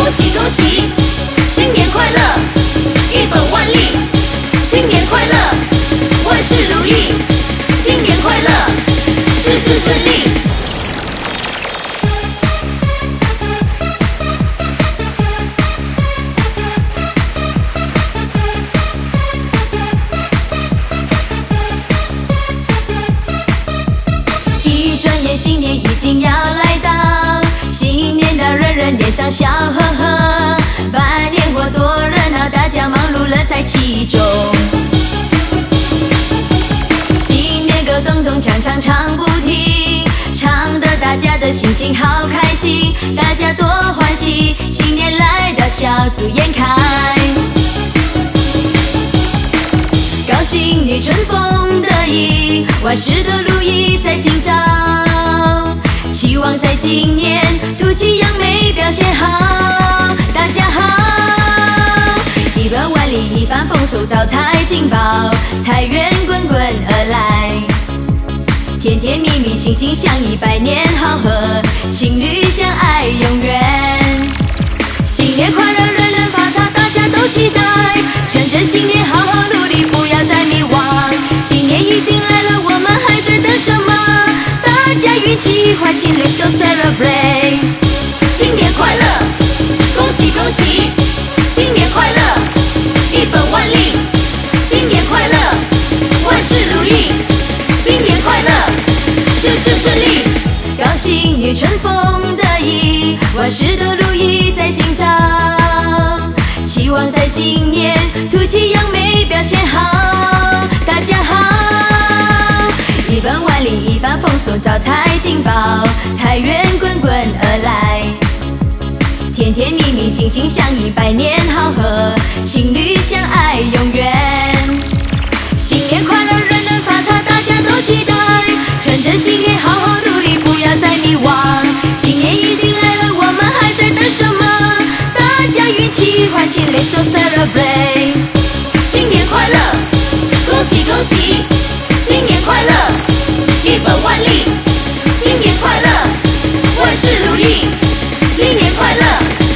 恭喜恭喜，新年快乐，一本万利，新年快乐，万事如意，新年快乐，事事顺利。一转眼，新年已经要来到，新年到，人人脸上笑呵呵，办年货多热闹，大家忙碌乐在其中。新年歌咚咚锵锵唱不停，唱得大家的心情好开心，大家多欢喜，新年来到笑逐颜开。高兴你春风得意，万事都如意在今朝，期望在今年兔气扬眉表现好，大家好，一本万利，一帆风顺，招财进宝，财源滚滚而来，甜甜蜜蜜，心心相印，百年好合，情侣相爱永远。新年快乐，人人发财，大家都期待，趁着新年好好努力，不要再迷惘。新年已经来了，我们还在等什么？大家运气欢庆 ，Let's go celebrate！ 新年快乐，恭喜恭喜，新年快乐，一本万利，新年快乐，万事如意，新年快乐，事事顺利。高兴你春风得意，万事都如意在今朝，期望在今年兔气扬眉表现好，大家好，一本万利，一帆风顺，招财进宝，财源滚滚而来，甜甜蜜蜜，心心相印，百年好合，情侣相爱永远。新年快乐，人人发财，大家都期待，趁着新年好好努力，不要再迷惘。新年已经来了，我们还在等什么？大家运气欢庆 ，Let's go celebrate！ 新年快乐，恭喜恭喜，新年快乐，一本万利，新年快乐，万事如意，新年快乐。